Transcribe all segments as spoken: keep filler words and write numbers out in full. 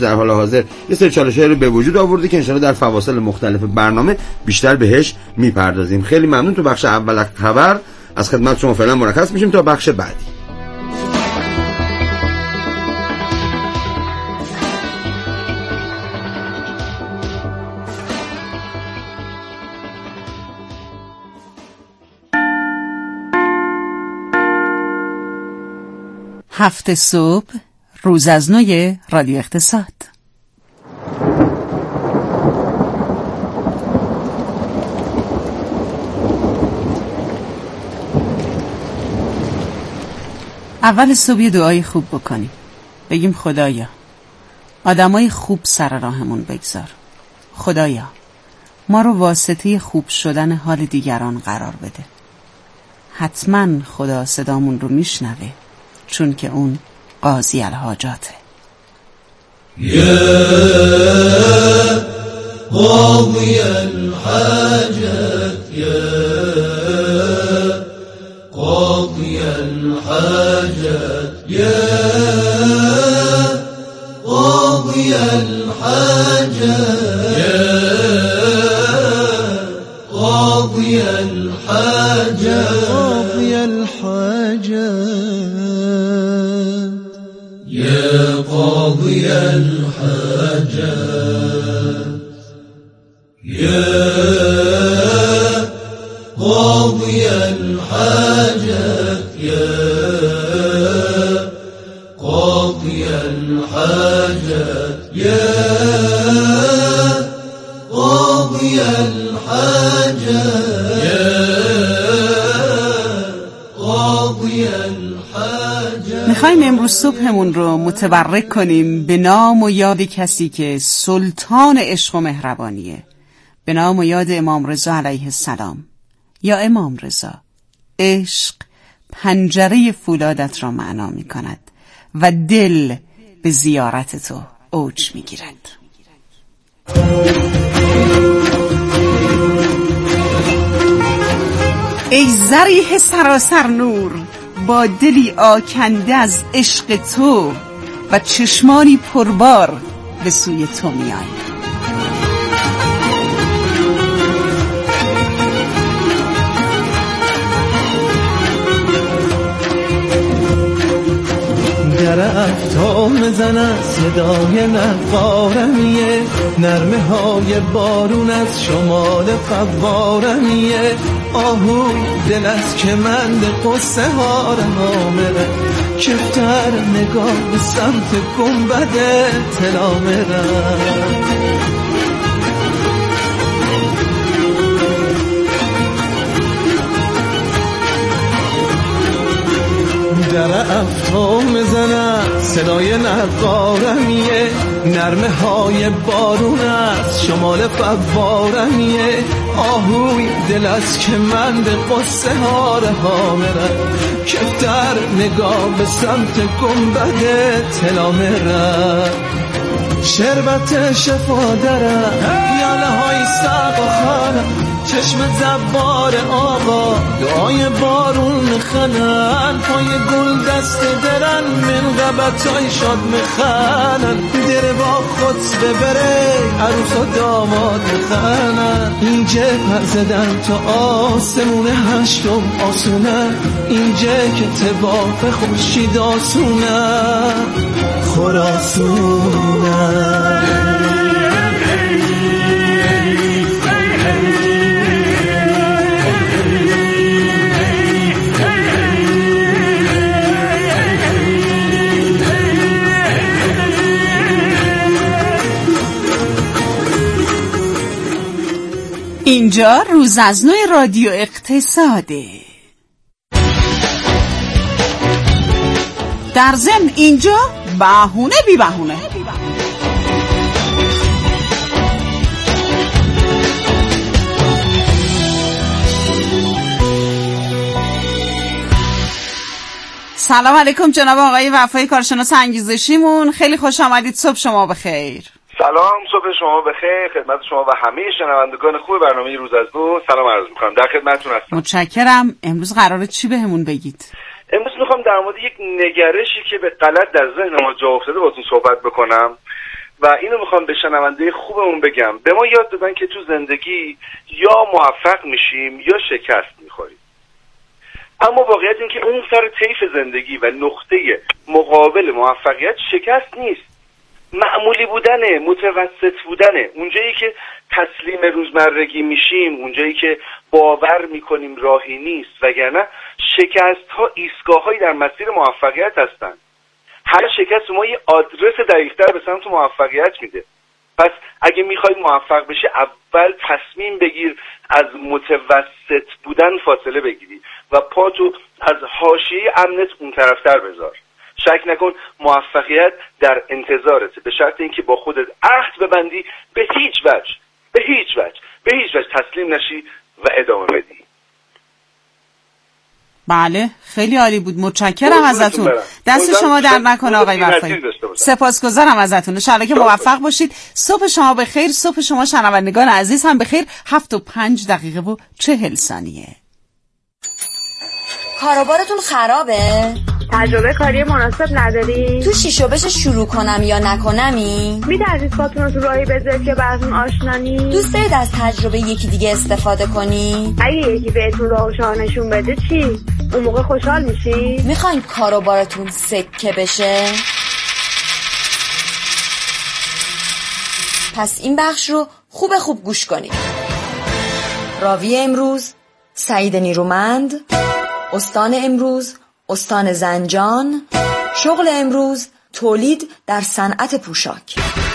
در حال حاضر یه سری چالش‌هایی رو به وجود آورده که انشالله در فواصل مختلف برنامه بیشتر بهش میپردازیم. خیلی ممنون. تو بخش اول خبر از خدمت شما فعلا مرخص میشیم تا بخش بعدی. هفت صبح روز از نوی رادیو اقتصاد. اول صبح دعای خوب بکنیم، بگیم خدایا آدمای خوب سر راهمون بگذار، خدایا ما رو واسطه خوب شدن حال دیگران قرار بده. حتما خدا صدامون رو میشنوه، چون که اون قاضی الحاجاته. یا قاضی الحاجات، یا قاضی الحاجات، یا قاضی الحاجات، یا قاضی الحاجات، قاضی الحاجات، يا قاضي الحاجات، يا قاضي الحاجات، يا قاضي الحاجات، يا قاضي الحاجات، يا قاضي الحاجات. میخوایم امروز صبحمون رو متبرک کنیم به نام و یاد کسی که سلطان عشق و مهربانیه، به نام و یاد امام رضا علیه السلام. یا امام رضا، عشق پنجره فولادت را معنا می کند و دل به زیارت تو اوج می گیرد. ای ذریح سراسر نور، با دلی آکنده از عشق تو و چشمانی پربار به سوی تو میان. درفت ها میزنه صدای نقارمیه، نرمه های بارون از شمال قوارمیه، آهوی دل از کمند قصه ها رها میره، کفتر نگاه به سمت گنبد طلا میره. درفت ها میزنه صدای نقارمیه، نرمه های بارون از شمال فوارمیه، آهوی دل از کمند قصه ها رها میره، کفتر نگاه به سمت گنبد طلا میره. شربت شفا داره پیاله های سق و خانه، چشم زبار آقا دعای بارون میخنن، پای گل دست درن من غبتای شاد میخنن، در با خود ببره عروس و داماد میخنن. اینجا پر زدن تا آسمون هشتم آسونه، اینجا که تباف خورشید آسونه خراسونه. اینجا روز از نو رادیو اقتصاده. در ضمن اینجا بهونه بی بهونه. سلام علیکم جناب آقای وفای کارشناس انگیزشیمون، خیلی خوش آمدید. صبح شما بخیر. سلام، صبح شما بخیر خدمت شما و همه شنوندگان خوب برنامه روز از نو. سلام عرض می‌کنم، در خدمتتون هستم. متشکرم. امروز قراره چی بهمون بگید؟ امروز میخوام در مورد یک نگرشی که به غلط در ذهن ما جا افتاده باهاتون صحبت بکنم و اینو میخوام به شنونده خوبمون بگم، به ما یاد دادن که تو زندگی یا موفق میشیم یا شکست میخوریم. اما واقعیت این که اون سر طیف زندگی و نقطه مقابل موفقیت شکست نیست، معمولی بودنه، متوسط بودنه. اونجایی که تسلیم روزمرگی میشیم، اونجایی که باور میکنیم راهی نیست، وگرنه شکست ها ایستگاه هایی در مسیر موفقیت هستن. هر شکست ما یه آدرس دقیق‌تر به سمت موفقیت میده. پس اگه میخوای موفق بشی، اول تصمیم بگیر از متوسط بودن فاصله بگیری و پاتو از حاشیه امنت اون طرفتر بذار. شک نکن موفقیت در انتظارته، به شرط اینکه با خودت عهد ببندی به هیچ وجه به هیچ وجه به هیچ وجه تسلیم نشی و ادامه بدی. بله، خیلی عالی بود. متشکرم ازتون. دست شما در نکنه آقای وفایی. سپاسگزارم ازتون. ان شاءالله که موفق باشید. صبح شما بخیر، صبح شما شنوندگان عزیز هم بخیر. هفت و پنج دقیقه و چهل ثانیه. کاروبارتون خرابه؟ تجربه کاری مناسب نداری؟ تو شیش و بش شروع کنم یا نکنمی؟ می‌ترسید پاتون رو تو راهی بذارید که براتون آشنا نیست؟ دوست دارید از تجربه یکی دیگه استفاده کنی؟ اگه یکی بهتون راهشو نشون بده چی؟ اون موقع خوشحال میشی؟ میخواین کاروبارتون سکه بشه؟ پس این بخش رو خوب خوب گوش کنید. راوی امروز سعید نیرومند، استان امروز استان زنجان، شغل امروز تولید در صنعت پوشاک.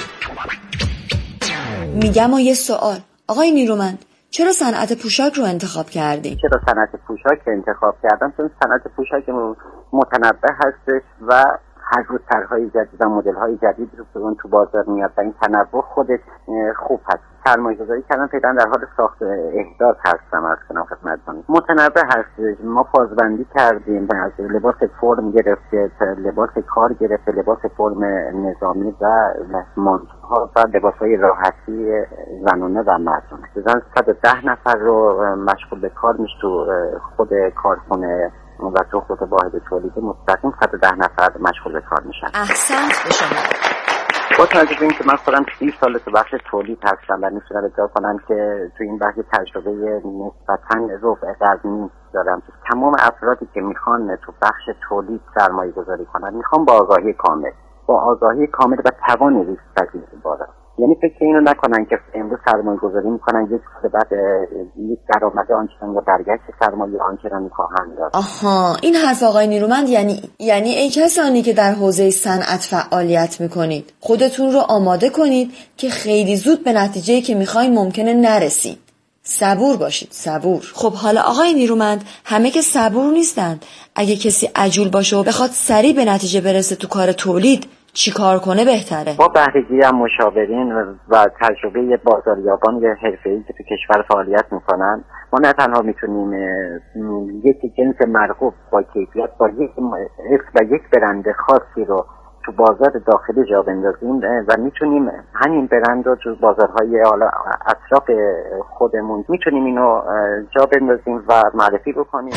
میگم و یه سوال، آقای نیرومند چرا صنعت پوشاک رو انتخاب کردیم؟ چرا صنعت پوشاک رو انتخاب کردم؟ چون صنعت پوشاک متنوع هستش و هر روز طرح‌های جدید و مدل‌های جدید رو تو بازار میاد و این تنوع خودش خوب هست. سرمایه‌گذاری کردن فعلا در حال ساخت احداث هستم از کنم خدمتتون. متنوع هست. ما فازبندی کردیم از لباس فرم گرفته، لباس کار گرفته، لباس فرم نظامی و مانتوها و لباس‌های راحتی زنانه و مردانه. مثلا صد و ده نفر رو مشغول به کار میشه تو خود کارخونه و تو خود واحد تولید مستقیم صد و ده نفر مشغول به کار میشن. احسنت به شما. با توجه به اینکه من خودم سی سال تو بخش تولید هستم و میتونم ادعا کنم که تو این بخش تجربه نسبتاً ربع قرنی دارم. تمام افرادی که میخوان تو بخش تولید سرمایه گذاری کنن میخوان با آگاهی کامل با آگاهی کامل و توان ریسک پذیری بالا. یعنی فکر اینو نکنن که امروز سرمایه گذاری میکنن یک سال بعد یک درآمد آنچنان یا برگشت سرمایه آنچنانی خواهند داشت. آها، این حرف آقای نیرومند یعنی یعنی ای کسانی که در حوزه صنعت فعالیت میکنید خودتون رو آماده کنید که خیلی زود به نتیجه‌ای که میخواین ممکنه نرسید. صبور باشید، صبور. خب حالا آقای نیرومند همه که صبور نیستند. اگه کسی عجول باشه و بخواد سریع به نتیجه برسه تو کار تولید چی کار کنه بهتره؟ با بهره‌گیری هم مشاورین و تجربه بازاریابان یا حرفه‌ای که تو کشور فعالیت میکنن ما نه تنها میتونیم یک جنس مرغوب با کیفیت با یک اسم و یک برند خاصی رو تو بازار داخلی جا بندازیم و میتونیم همین برند رو تو بازارهای حالا اطراف خودمون میتونیم اینو جا بندازیم و معرفی بکنیم.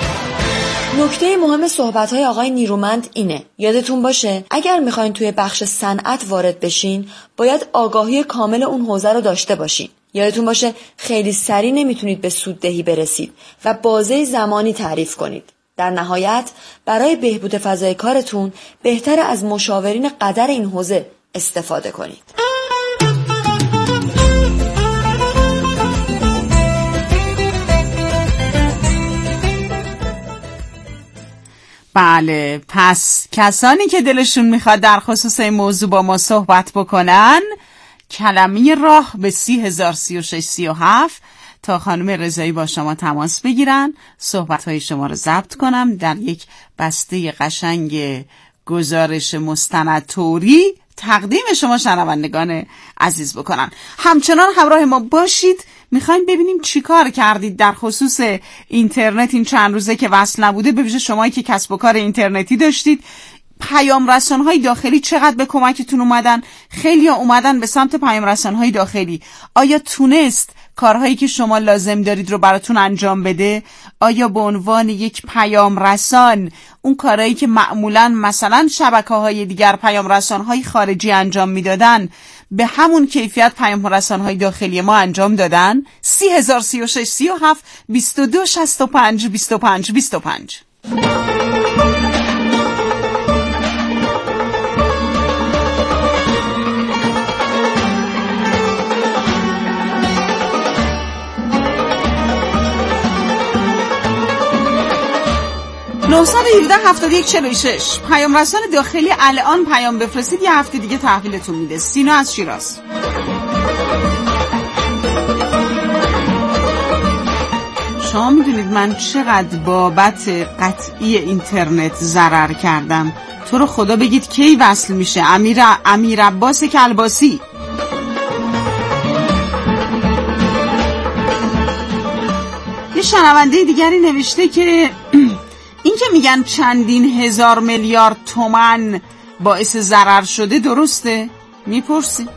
نکته مهم صحبت‌های آقای نیرومند اینه، یادتون باشه اگر میخواین توی بخش صنعت وارد بشین باید آگاهی کامل اون حوزه رو داشته باشین. یادتون باشه خیلی سریع نمیتونید به سوددهی برسید و بازه زمانی تعریف کنید. در نهایت برای بهبود فضای کارتون بهتره از مشاورین قدر این حوزه استفاده کنید. بله، پس کسانی که دلشون میخواد در خصوص این موضوع با ما صحبت بکنن کلمه راه به سی هزار سی و شش سی و هفت تا خانم رضایی با شما تماس بگیرن، صحبت‌های شما رو ضبط کنم، در یک بسته قشنگ گزارش مستند طوری تقدیم شما شنوندگان عزیز بکنن. همچنان همراه ما باشید. میخوایم ببینیم چی کار کردید در خصوص اینترنت این چند روزه که وصل نبوده، به ویژه شمایی که کسب و کار اینترنتی داشتید. پیام رسان‌های داخلی چقدر به کمکتون اومدن؟ خیلی ها اومدن به سمت پیام رسان‌های داخلی. آیا تونست کارهایی که شما لازم دارید رو براتون انجام بده؟ آیا به عنوان یک پیام رسان اون کارهایی که معمولاً مثلا شبکه‌های دیگر پیام رسان‌های خارجی انجام میدادن به همون کیفیت پیام رسان‌های داخلی ما انجام دادن؟ سی هزار سی و شش سی و هفت بیست و دو شصت و پنج بیست و پنج بیست و پنج. نهصد و هفده هفتاد و یک چهل و شش. پیام رسان داخلی الان پیام بفرستید یه هفته دیگه تحویلتون میده. سینا از شیراز. شما میدونید من چقدر بابت قطعی اینترنت ضرر کردم؟ تو رو خدا بگید کی وصل میشه؟ امیر امیر عباس کلباسی. یه شنونده دیگری نوشته که این که میگن چندین هزار میلیارد تومان باعث ضرر شده درسته؟ میپرسی؟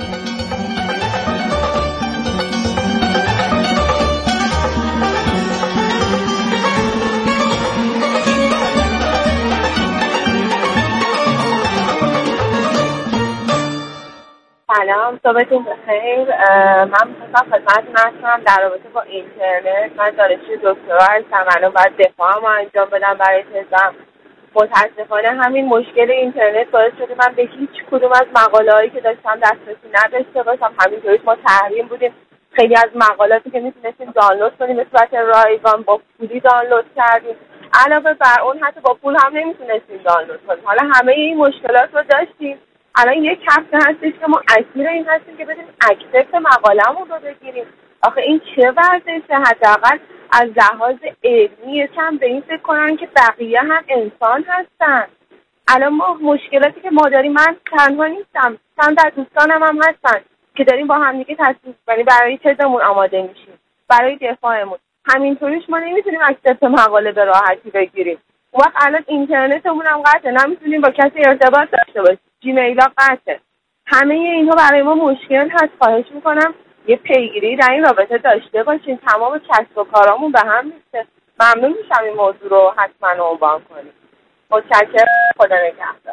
سلام، صبحتون بخیر. من می‌خواستم خدمتتون عرض کنم در رابطه با اینترنت. من دانشجوی دکترا هستم، الان باید دفاعمو انجام بدم برای تزم. متاسفانه همین مشکل اینترنت باعث شده من به هیچ کدوم از مقاله‌هایی که داشتم دسترسی نداشته باشم. همینطوری ما تحریم بودیم، خیلی از مقالاتی که میتونستیم دانلود کنیم به صورت رایگان با پولی دانلود کردیم. علاوه بر اون حتی با پول هم نمیتونستیم دانلود کنیم. حالا همه این مشکلات رو داشتیم. الان یک هفته هستش که ما اسیر این هستیم که بدیم اکسپت مقاله‌مون رو بگیریم. آخه این چه وضعشه؟ حداقل از لحاظ علمی هم به این فکر کنن که بقیه هم انسان هستن. الان ما مشکلاتی که ما داریم، من تنها نیستم، چند از دوستانم هم هستن که داریم با هم دیگه تصمیم یعنی برای تزمون آماده میشیم، برای دفاعمون. همینطوریش ما نمیتونیم اکسپت مقاله به راحتی بگیریم. اون وقت الان اینترنتمون هم قطعه، نمیتونیم با کسی ارتباط داشته باشیم، جیمیل ها قطعه. همه اینها برای ما مشکل هست. خواهش میکنم یه پیگیری در این رابطه داشته باشین. تمام کسب و کارامون به هم میشه. ممنون میشم این موضوع رو حتما عنوان کنیم. متشکرم. خدا نگهدار.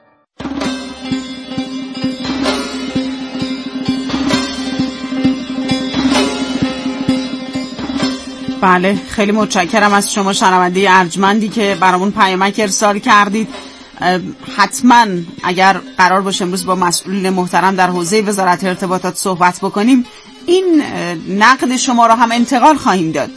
بله، خیلی متشکرم از شما شنونده ارجمندی که برامون پیامک ارسال کردید. حتما اگر قرار باشه امروز با مسئولین محترم در حوزه وزارت ارتباطات صحبت بکنیم، این نقد شما را هم انتقال خواهیم داد.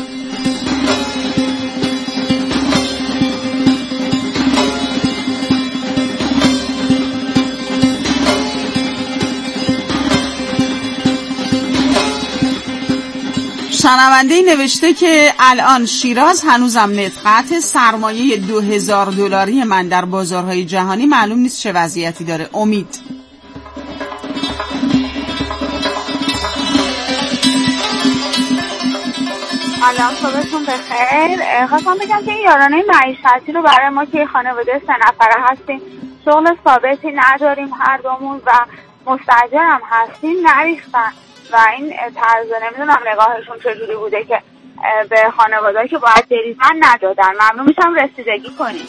شنونده نوشته که الان شیراز هنوزم نت قطع، سرمایه دو هزار دلاری من در بازارهای جهانی معلوم نیست چه وضعیتی داره. امید. سلام، صبحتون بخیر. خواستم بگم که این یارانه معیشتی رو برای ما که خانواده سه نفره هستیم، شغل ثابتی نداریم هر دومون و مستاجرم هستیم، نریختن و این طرز نمیدونم نگاهشون چجوری بوده که به خانواده‌ای که باید بریزن ندادن. ممنون میشم رسیدگی کنید.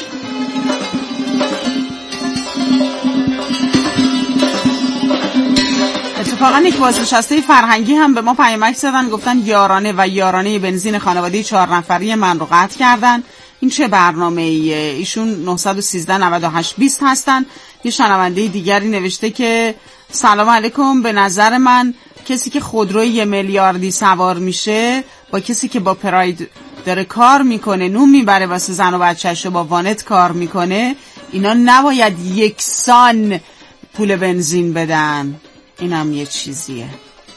اتفاقا یک بازنشسته فرهنگی هم به ما پیامک زدن، گفتن یارانه و یارانه بنزین خانواده چهار نفری من رو قطع کردن. این چه برنامه ایه؟ ایشون نه یک سه نه هشت بیست هستن. یه شنونده دیگری نوشته که سلام علیکم، به نظر من کسی که خودروی یه میلیاردی سوار میشه با کسی که با پراید داره کار میکنه، نون میبره واسه زن و بچه‌ش و با وانت کار میکنه، اینا نباید یکسان پول بنزین بدن. اینم یه چیزیه.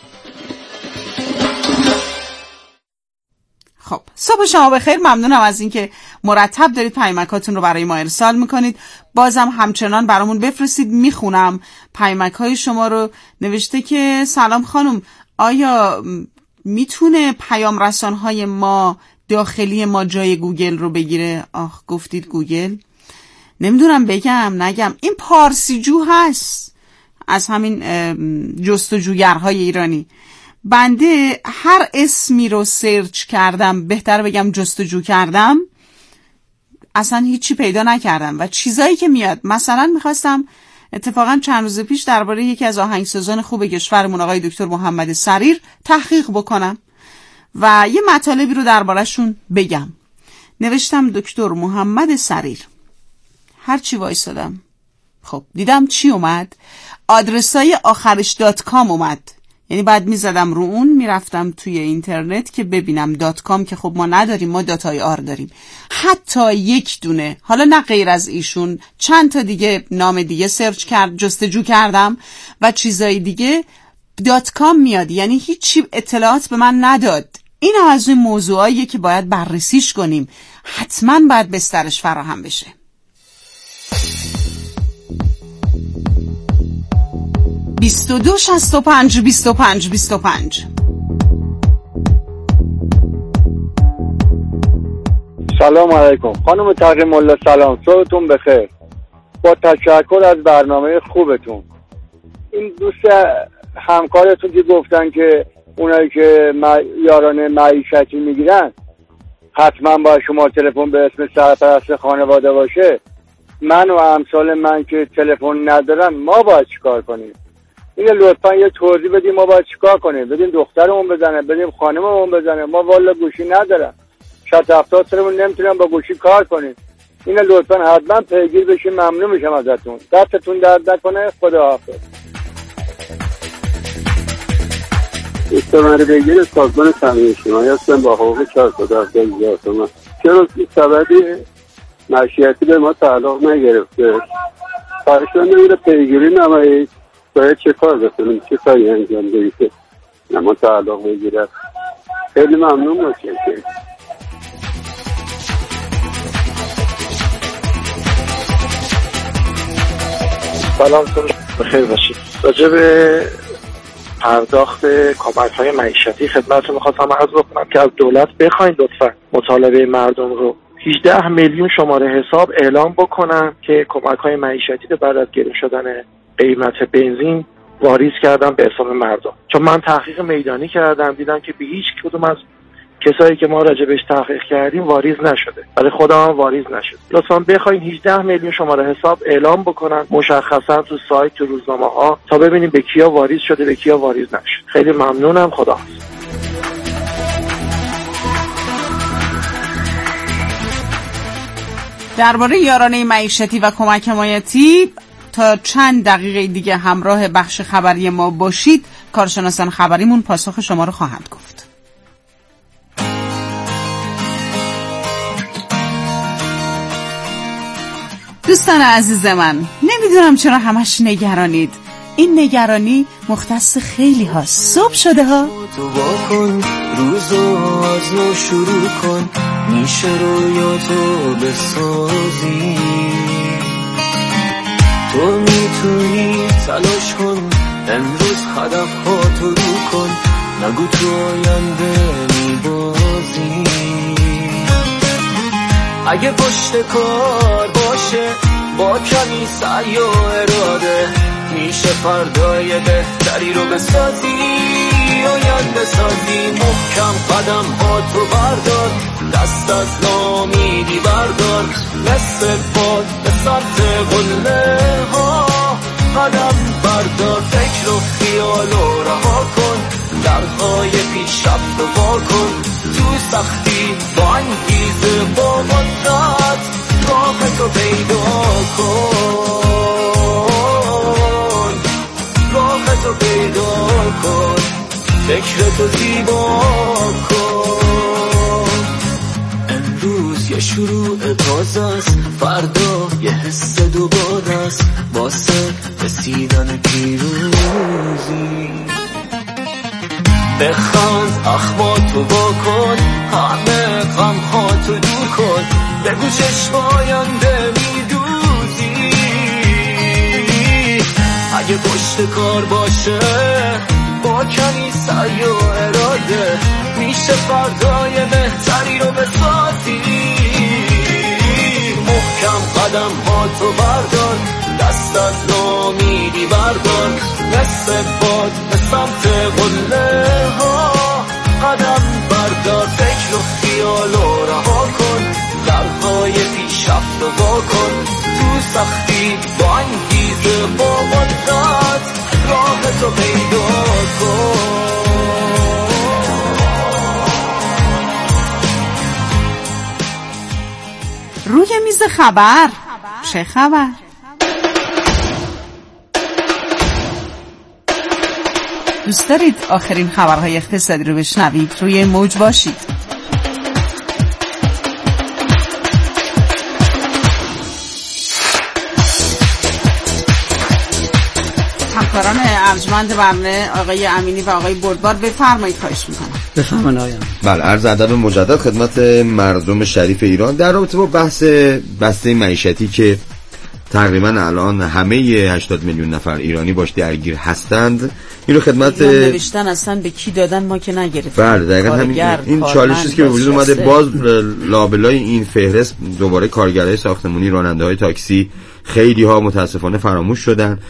خب، صبح شما بخیر. ممنونم از اینکه مرتب دارید پیامکاتون رو برای ما ارسال میکنید. بازم همچنان برامون بفرستید، میخونم پیامک های شما رو. نوشته که سلام خانم، آیا میتونه پیام رسان های ما داخلی ما جای گوگل رو بگیره؟ آخ، گفتید گوگل. نمیدونم بگم نگم، این پارسیجو هست از همین جستجوگرهای ایرانی. بنده هر اسمی رو سرچ کردم، بهتر بگم جستجو کردم، اصلا هیچی پیدا نکردم و چیزایی که میاد، مثلا میخواستم اتفاقا چند روز پیش درباره یکی از آهنگسازان خوب کشورمون آقای دکتر محمد سریر تحقیق بکنم و یه مطالبی رو درباره‌شون بگم. نوشتم دکتر محمد سریر، هر چی وایسادم، خب دیدم چی اومد؟ آدرسای آخرش دات کام اومد. یعنی بعد میزدم رو اون، میرفتم توی اینترنت که ببینم دات کام، که خب ما نداریم، ما داتای آر داریم. حتی یک دونه، حالا نه غیر از ایشون، چند تا دیگه نام دیگه سرچ کرد، جستجو کردم و چیزای دیگه، دات کام میاد. یعنی هیچی اطلاعات به من نداد. این از این موضوعاییه که باید بررسیش کنیم، حتما باید بسترش فراهم بشه. بیست و دو شصت و پنج بیست و پنج بیست و پنج. سلام علیکم خانم تقی ملا، سلام، صبحتون بخیر. با تشکر از برنامه خوبتون. این دوست همکارتون که گفتن که اونایی که یاران معیشتی میگیرن حتما باید شما تلفن به اسم سرپرست خانواده باشه. من و امثال من که تلفن ندارن ما باید چیکار کنیم؟ اینه لطفا یه توضیح بدیم. ما باید چیکار کنیم؟ بدیم دخترمون بزنه، بدیم خانممون بزنه؟ ما والا گوشی ندارم، شصت هفتاد سالمون نمیتونم با گوشی کار کنیم. اینه لطفا حتما پیگیر بشین. ممنون میشم ازتون. دستتون درد نکنه. خداحافظ. استماره بگیر سازمان تامین اجتماعی هستم با حقوق چهارصد و هفتاد هزار تومان. چرا این سببی معیشتی به ما تعلق نگرفته؟ خواهشان نمیره پیگیری نمایید. باید چه کار بکنیم، چه کاری انجام بدید که ما تعلق بگیرد؟ خیلی ممنون باشید. سلام، بخیر باشید. راجع به پرداخت کمک‌های معیشتی خدمتتون می‌خواستم عرض بکنم که از دولت بخواید لطفاً مطالبه مردم رو هجده میلیون شماره حساب اعلام بکنن که کمک‌های معیشتی بعد از گرون شدن قیمت بنزین واریز کردن به حساب مردم. چون من تحقیق میدانی کردم، دیدم که به هیچ کدوم از کسایی که ما راجبش تحقیق کردیم واریز نشده. برای خودم هم واریز نشد. لطفاً بخواید هجده میلیون شماره حساب اعلام بکنن مشخصا تو سایت، تو روزنامه‌ها، تا ببینیم به کیا واریز شده، به کیا واریز نشد. خیلی ممنونم. خداحافظ. درباره یارانه معیشتی و کمک حمایتی تا چند دقیقه دیگه همراه بخش خبری ما باشید. کارشناسان خبریمون پاسخ شما رو خواهند گفت. دوستان عزیز من، نمیدونم چرا همش نگرانید. این نگرانی مختص خیلی هاست. صبح شده ها. تو واکن روزو از نو شروع کن، میشه رویاتو بسازی. تو میتونی تلاش کن، امروز هدف ها تو رو کن، نگو تو آینده میبازی. اگه پشت کار باشه با کمی سعی و اراده، میشه فردای بهتری رو بسازی. آینده سازی، محکم قدم ها تو بردار، دست از ناامیدی بردار، مثل باد به سمت قله ها قدم بردار. فکر و خیال و رها کن، درهای پیشرفت و وا کن، تو سختی با انگیزه با قدرت راهتو پیدا کن، راهتو پیدا کن، فکرتو زیبا کن. امروز یه شروع تازه است، فردا یه حس دوباره است، واسه رسیدن پیروزی. بخند اخماتو وا کن، همه غمهاتو دور کن، بگو چشم آینده میدوزی. اگه پشت کار باشه با کمی سعی و اراده، میشه فردای بهتری رو بسازی. محکم قدم ها تو بردار، دست از نامیدی بردار، مثل باد به سمت قله ها قدم بردار. فکر و خیال و رها کن، درهای پیشرفت و وا کن، تو سختی با انگیزه با قدرت راه تو پیدا کن. روی میز خبر چه خبر؟ دوست دارید آخرین خبرهای اقتصادی رو بشنوید؟ روی موج باشید. همکاران ارجمند برنامه آقای امینی و آقای بردبار بفرمایید، خواهش میکنم. بفرمایید آقای امینی. بله، عرض ادب مجدد خدمت مردم شریف ایران در رابطه با بحث بسته معیشتی که تقریبا الان همه هشتاد میلیون نفر ایرانی باش درگیر هستند. این رو خدمت نوشتن اصلا به کی دادن ما که نگرفتیم. بله دقیقاً همین این چالشی است که به وجود اومده. باز لابلای این فهرست دوباره کارگرای ساختمانی، راننده‌های تاکسی، خیلی ها متاسفانه فراموش شدن.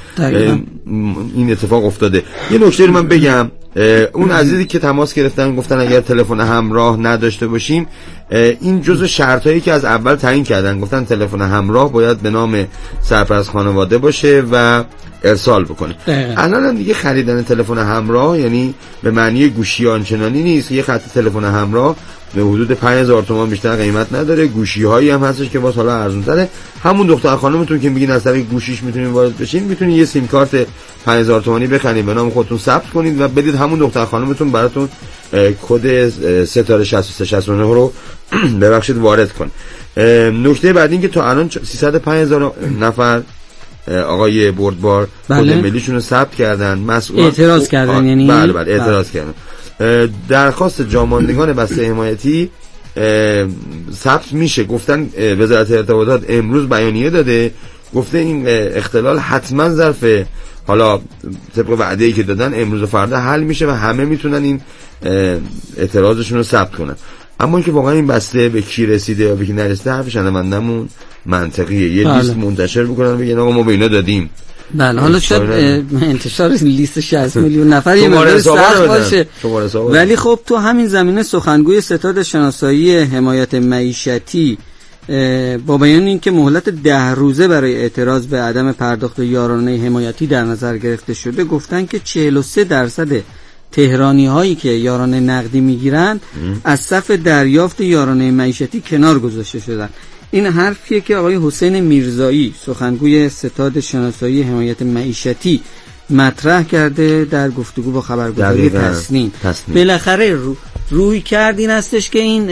این اتفاق افتاده. یه نکته رو من بگم، اون عزیزی که تماس گرفتن گفتن اگر تلفن همراه نداشته باشیم، این جزء شرطایی که از اول تعیین کردن، گفتن تلفن همراه باید به نام سرپرست خانواده باشه و ارسال بکنه. الان هم دیگه خریدن تلفن همراه یعنی به معنی گوشی آنچنانی نیست. یه خط تلفن همراه به حدود پنج هزار تومان بیشتر قیمت نداره. گوشی هایی هم هستش که باز حالا ارزون تره. همون دختر خانمتون که میگین از طریق گوشیش میتونین وارد بشین، میتونین یه سیم کارت پنج هزار تومانی بخرید، به نام خودتون ثبت کنید و بدید همون دختر خانمتون براتون کد ستاره شصت و سه شصت و نه رو ببخشید وارد کن. نکته بعد این که تا الان سیصد و پنج هزار نفر آقای بردبار بله. کد ملیشون رو ثبت کردن، مسئول اعتراض کردن. یعنی بله بله اعتراض بله. کردن. درخواست جاماندگان بسته حمایتی ثبت میشه. گفتن وزارت ارتباطات امروز بیانیه داده، گفته این اختلال حتما ظرف حالا طبق وعده‌ای که دادن امروز و فردا حل میشه و همه میتونن این اعتراضشون رو ثبت کنن. اما اینکه واقعا این بسته به کی رسیده یا به کی نرسیده حرف شنوندمون منطقیه. یه بله. لیست منتشر بکنن بگن آقا ما به اینا دادیم. بله حالا شاید انتشار لیست شصت میلیون نفر یه مقدار سخت باشه، ولی خب تو همین زمینه سخنگوی ستاد شناسایی حمایت معیشتی با بیان اینکه مهلت ده روزه برای اعتراض به عدم پرداخت یارانه حمایتی در نظر گرفته شده، گفتن که چهل و سه درصد تهرانی هایی که یارانه نقدی میگیرن از صف دریافت یارانه معیشتی کنار گذاشته شدن. این حرفیه که آقای حسین میرزایی سخنگوی ستاد شناسایی حمایت معیشتی مطرح کرده در گفتگو با خبرگزاری تسنیم. بالاخره رو روی کرد این هستش که این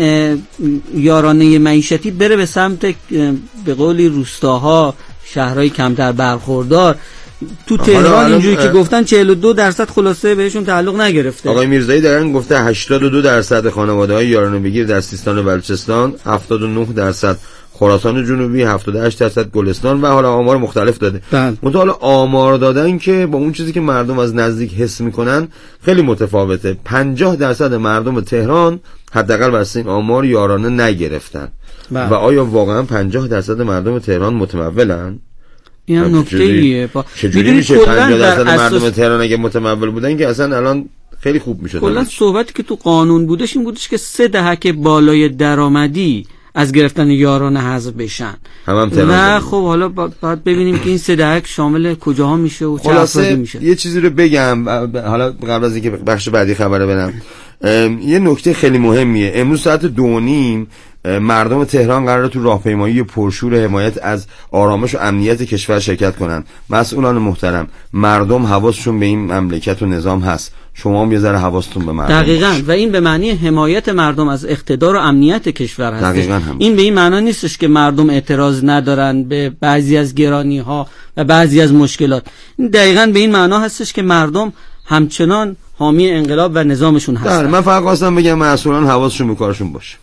یارانه معیشتی بره به سمت به قولی روستاها، شهرهای کمتر برخوردار. تو تهران اینجوری که گفتن چهل و دو درصد خلاصه بهشون تعلق نگرفته. آقای میرزایی دقیقاً گفته هشتاد و دو درصد خانواده‌های یارانه بگیر در سیستان و بلوچستان، هفتاد و نه درصد خراسان جنوبی، هفتاد و هشت درصد گلستان و حالا آمار مختلف داده. منتها حالا آمار دادن که با اون چیزی که مردم از نزدیک حس میکنن خیلی متفاوته. پنجاه درصد مردم تهران حداقل واسه این آمار یارانه نگرفتن. بله. و آیا واقعا پنجاه درصد مردم تهران متمولن؟ این هم نکته ایه. چجوری میشه پنجاه درصد مردم تهران اگه متمول بودن که اصلا الان خیلی خوب میشد. کلا صحبتی که تو قانون بودش این بودش که سه دهک بالای درآمدی از گرفتن یارانه حذف بشن. هم هم نه خب حالا باید ببینیم که این سه دهک شامل کجاها میشه و چه افرادی میشه. یه چیزی رو بگم حالا قبل از اینکه بخش بعدی خبره بدم. یه نکته خیلی مهمیه. امروز ساعت دو نیم مردم تهران قراره تو راهپیمایی پرشور حمایت از آرامش و امنیت کشور شرکت کنن. مسئولان محترم، مردم حواسشون به این مملکت و نظام هست، شما هم یه ذره حواستون به مردم دقیقاً باشه. و این به معنی حمایت مردم از اقتدار و امنیت کشور هست. این به این معنی نیستش که مردم اعتراض ندارن به بعضی از گرانی ها و بعضی از مشکلات. این دقیقاً به این معنی هستش که مردم همچنان حامی انقلاب و نظامشون هستن. من فقط خواستم بگم مسئولان حواسشون به کارشون باشه.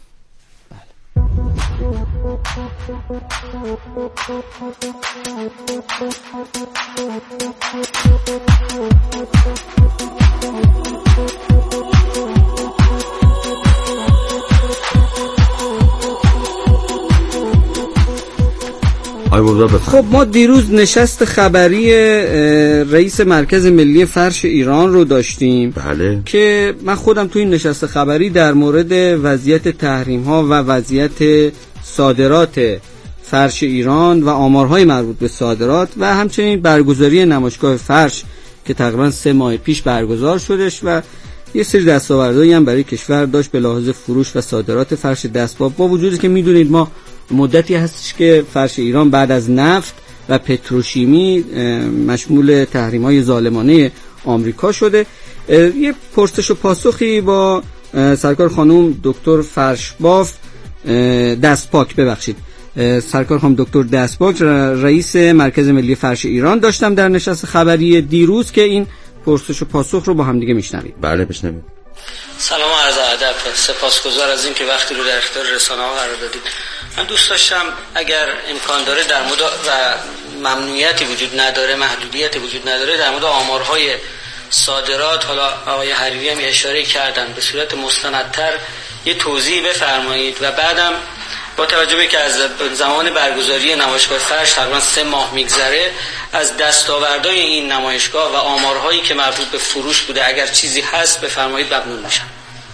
خب ما دیروز نشست خبری رئیس مرکز ملی فرش ایران رو داشتیم. بله. که من خودم تو این نشست خبری در مورد وضعیت تحریم ها و وضعیت صادرات فرش ایران و آمارهای مربوط به صادرات و همچنین برگزاری نمایشگاه فرش که تقریبا سه ماه پیش برگزار شدش و یه سری دستاوردهایی هم برای کشور داشت به لحاظ فروش و صادرات فرش دستباب، با وجودی که میدونید ما مدتی هستش که فرش ایران بعد از نفت و پتروشیمی مشمول تحریم‌های ظالمانه آمریکا شده. یه پرسش و پاسخی با سرکار خانم دکتر فرشباف دستپاک ببخشید سرکار خانم دکتر دستپاک رئیس مرکز ملی فرش ایران داشتم در نشست خبری دیروز که این پرسش و پاسخ رو با هم دیگه میشنویم. بله بشنویم. سلام و عرض ادب. سپاسگزار از این که وقتی رو در اختیار رسانه‌ها قرار دادید. من دوست داشتم اگر امکان داره در مورد و ممنوعیتی وجود نداره، محدودیتی وجود نداره، در مورد آمارهای صادرات، حالا آقای حریری هم اشاره کردن، به صورت مستندتر یه توضیح بفرمایید و بعدم با توجه به که از زمان برگزاری نمایشگاه فرش تقریبا سه ماه میگذره، از دستاوردهای این نمایشگاه و آمارهایی که مربوط به فروش بوده اگر چیزی هست بفرمایید، ممنون میشم.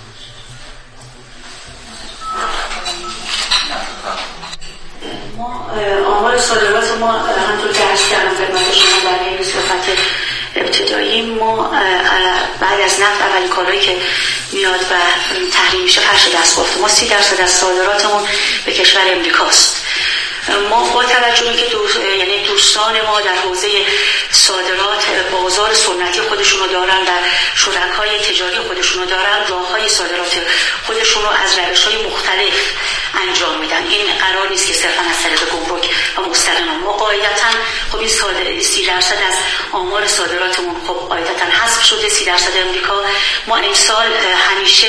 ما آمار صادرات ما همونطور که عرض کردم خدمت شما در این صحبت ابتدایی، ما بعد از نفت اولین کالایی که میاد و تحریم میشه فرش دستبافت. ما سی درصد از صادراتمون به کشور امریکاست. ما با توجه به که دوست، یعنی دوستان ما در حوزه صادرات بازار سنتی خودشونو دارن و شرکای تجاری خودشونو دارن، راههای صادرات خودشونو از روش‌های مختلف انجام میدن. این قرار نیست که صرفا از طریق گمرک و مستقیما. ما قاعدتاً خب این صادر سی درصد از آمار صادراتمون خب قاعدتاً حذف شده، سی درصد امریکا. ما امسال همیشه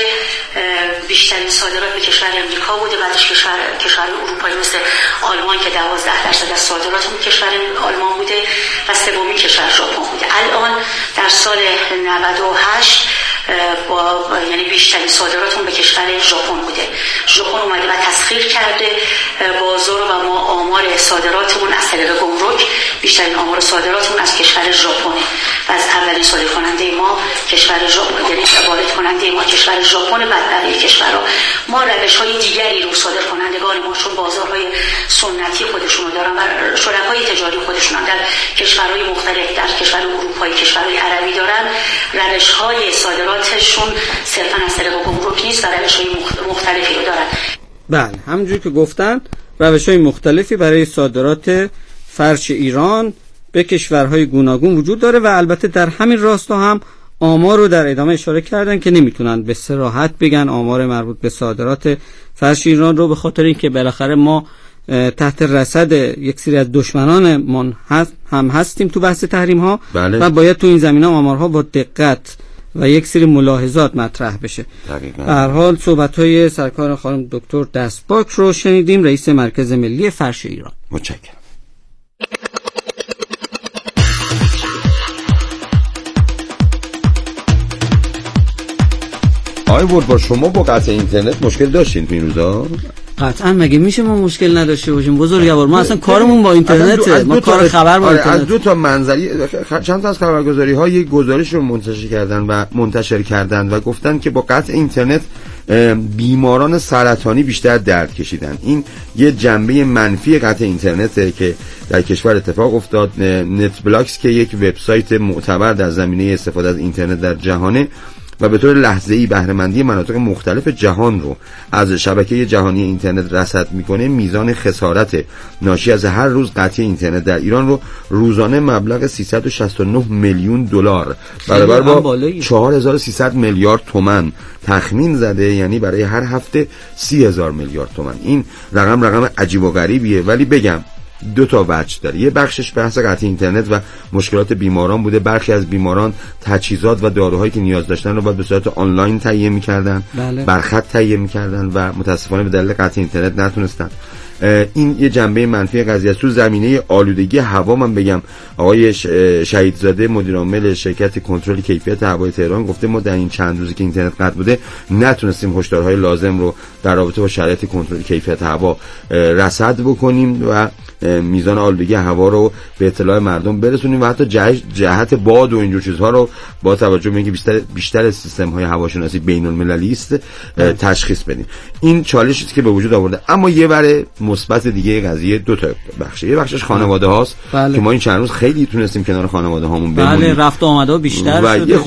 بیشترین صادرات به کشور امریکا بوده، بعدش کشور کشور اروپایی مثل آلمان که دوازده درصد از صادراتمون کشور آلمان بوده و سومین کشور ژاپن بوده. الان در سال نود و هشت با یعنی بیشترین صادراتمون به کشور ژاپن بوده. ژاپن اومده و تسخیر کرده بازار و ما آمار صادراتمون از طریق گمرک، بیشترین آمار صادراتمون از کشور ژاپنه و از اولین صادر کننده ما کشور ژاپن، یعنی وارد کننده ما کشور ژاپن، بعد بقیه کشورها. ما روش‌های دیگری رو صادر کنندگان ما چون بازارهای سنتی خودشونو دارن و شرکای تجاری خودشون در کشورهای مختلف، در کشور اروپایی، کشورهای عربی دارن، روش‌های صادراتشون صرفاً از طریق گمرک نیست و روش‌های مختلفی رو دارن. بله، همونجوری که گفتن روش‌های مختلفی برای صادرات فرش ایران به کشورهای گوناگون وجود داره و البته در همین راستا هم آمار رو در ادامه اشاره کردن که نمیتونن به صراحت بگن آمار مربوط به صادرات فرش ایران رو، به خاطر اینکه بالاخره ما تحت رصد یک سری از دشمنان هم هستیم تو بحث تحریم ها. بله. و باید تو این زمینه آمارها با دقت و یک سری ملاحظات مطرح بشه. دقیقاً. به هر حال صحبت‌های سرکار خانم دکتر دستپاک رو شنیدیم، رئیس مرکز ملی فرش ایران. متشکرم. آقای بردبار، شما با قطع اینترنت مشکل داشتین تو این روزا؟ قطعا، مگه میشه ما مشکل نداشته باشیم بزرگوار؟ ما اصلا کارمون با اینترنته، ما کار خبر با اینترنت. از دو تا منظری چند تا از خبرگزاری ها یک گزارش رو منتشر کردن و منتشر کردن و گفتن که با قطع اینترنت بیماران سرطانی بیشتر درد کشیدن. این یه جنبه منفی قطع اینترنته که در کشور اتفاق افتاد. نت بلاکس که یک وبسایت معتبر در زمینه استفاده از اینترنت در جهانه و به طور لحظه‌ای بهره‌مندی مناطق مختلف جهان رو از شبکه جهانی اینترنت رصد میکنه، میزان خسارت ناشی از هر روز قطعی اینترنت در ایران رو روزانه مبلغ سیصد و شصت و نه میلیون دلار برابر با چهار هزار و سیصد میلیارد تومان تخمین زده، یعنی برای هر هفته سی هزار میلیارد تومان. این رقم رقم عجیب و غریبیه، ولی بگم دو تا وجه داره. یه بخشش بحث قطع اینترنت و مشکلات بیماران بوده. برخی از بیماران تجهیزات و داروهایی که نیاز داشتن رو باید به صورت آنلاین تهیه می‌کردن، بله. بر خط تهیه می‌کردن و متاسفانه به دلیل قطع اینترنت نتونستن. این یه جنبه منفی قضیه است. تو زمینه آلودگی هوا من بگم آقای شهیدزاده مدیر عامل شرکت کنترل کیفیت هوای تهران گفته ما در این چند روزی که اینترنت قطع بوده نتونستیم هشدارهای لازم رو در رابطه با شرایط کنترل کیفیت هوا رصد بکنیم و میزان آلودگی هوا رو به اطلاع مردم برسونیم و حتی جهت باد و اینجور چیزها رو با توجه به اینکه بیشتر بیشتر سیستم های هواشناسی بین المللی است تشخیص بدیم. این چالشی که به وجود آورده. اما یه بره مثبت دیگه قضیه دو تا بخشه. یه بخشش خانواده هاست بله. که ما این چند روز خیلی تونستیم کنار خانواده هامون بمونیم. بله رفت و آمده بیشتر و شده. یه